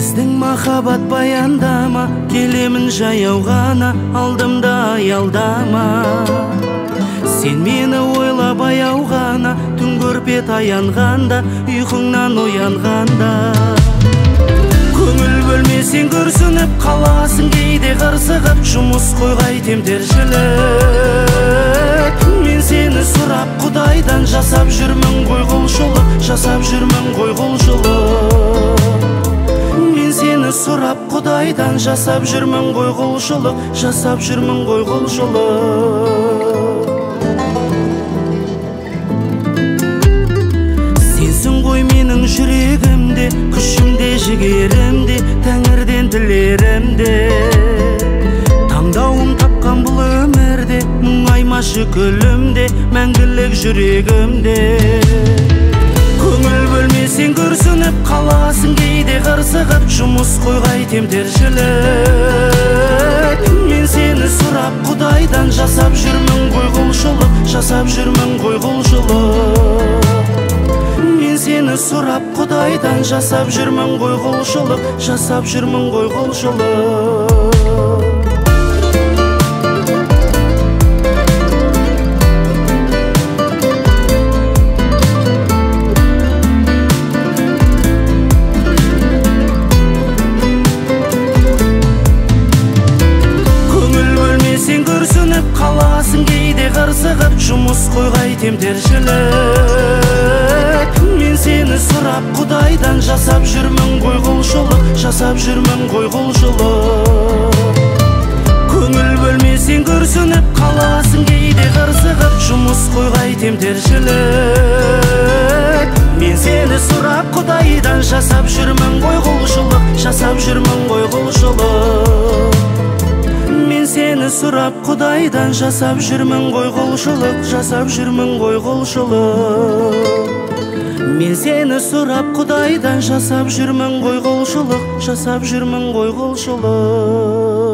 біздің махаббат баяндама, келемін жаяу ғана, алдымда аялдама. Сен мені ойла баяу ғана, түн көрпе таянғанда, ұйқыңнан оянғанда. Көңіл бөлмесең күрсініп қаласың, кейде қырсығып, жұмыс қойғай темтержілік. Мен сені сұрап Құдайдан, жасап жүрмін ғой құлшылық, жасап жүрмін ғой құлшылық. Мен сені сұрап Құдайдан, жасап жүрмін ғой құлшылық, жасап жүрмін ғой құлшылық. Сенсің ғой менің жүрегімде, күшімде, жігерімде, тәңірден тілерімде. Таңдауым тапқан бұл өмірде, мұңаймашы күлімде, мәңгілік жүрегімде. Көңіл бөлмесең күрсініп қаласың, кейде қырсығып, жұмыс қойғай темтержілік. Мен сені сұрап Құдайдан, жасап жүрмін ғой құлшылық, жасап жүрмін ғой құлшылық. Мен сені сұрап Құдайдан, жасап жүрмін ғой құлшылық, жасап жүрмін ғой құлшылық. Кейде қырсығып, жұмыс қойғай темтержілік. Мен сені сұрап Құдайдан, жасап жүрмін ғой құлшылық, жасап жүрмін ғой құлшылық. Көңіл бөлмесең күрсініп қаласың, кейде қырсығып, жұмыс қойғай темтержілік. Мен сені сұрап Құдайдан, жасап жүрмін ғой құлшылық, жасап жүрмін ғой құлшылық. Мен сені сұрап Құдайдан, жасап жүрмін ғой құлшылық, жасап жүрмін ғой құлшылық. Мен сені сұрап Құдайдан, жасап жүрмін ғой құлшылық, жасап жүрмін ғой құлшылық.